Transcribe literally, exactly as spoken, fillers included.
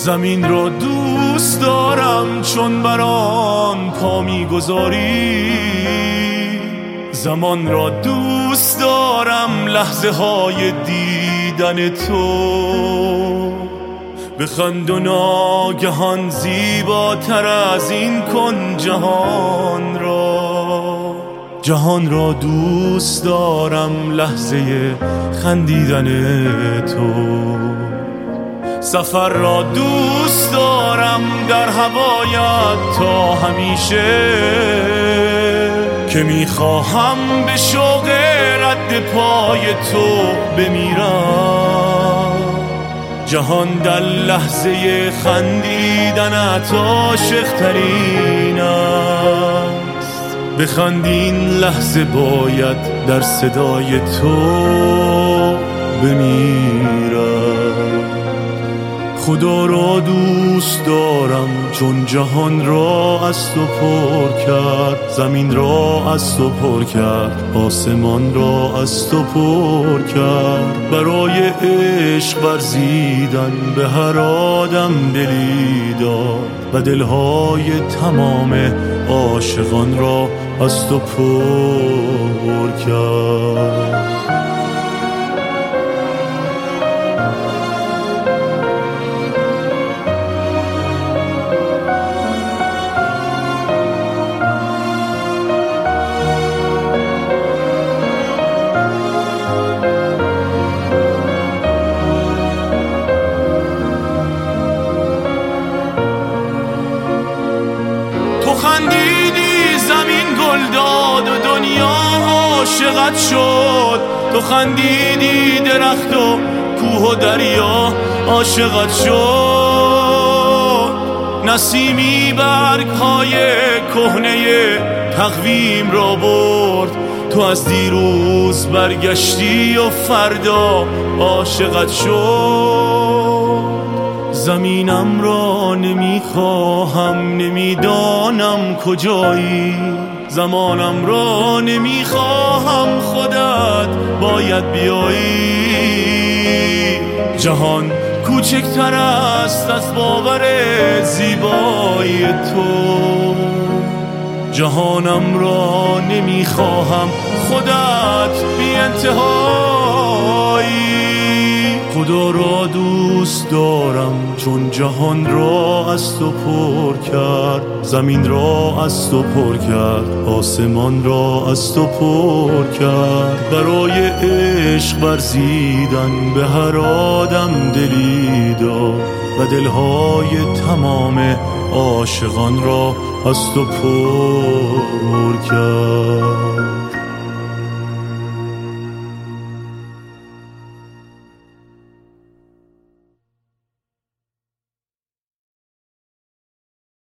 زمین را دوست دارم چون بران پا می‌گذاری، زمان را دوست دارم لحظه های دیدن تو. بخند و ناگهان زیباتر از این کن جهان را، جهان را دوست دارم لحظه خندیدن تو. سفر را دوست دارم در هوایت تا همیشه، که میخواهم به شوق رد پای تو بمیرم. جهان در لحظه خندیدنت عاشق ترین است، بخندین لحظه باید در صدای تو بمیرم. خدا را دوست دارم چون جهان را از تو پر کرد، زمین را از تو پر کرد، آسمان را از تو پر کرد. برای عشق ورزیدن به هر آدم دلی داد و دلهای تمام عاشقان را از تو پر کرد. خندیدی زمین گل داد و دنیا عاشقت شد، تو خندیدی درخت و کوه و دریا عاشقت شد. نسیمی برگ های کهنه تقویم را برد، تو از دیروز برگشتی و فردا عاشقت شد. زمینم را نمیخواهم، نمیدانم کجایی، زمانم را نمیخواهم، خودت باید بیایی. جهان کوچکتر است از باور زیبایی تو، جهانم را نمیخواهم، خودت بی انتهایی. خدا را دوست دارم چون جهان را از تو پر کرد، زمین را از تو پر کرد، آسمان را از تو پر کرد. برای عشق ورزیدن به هر آدم دلی داد و دلهای تمام عاشقان را از تو پر کرد.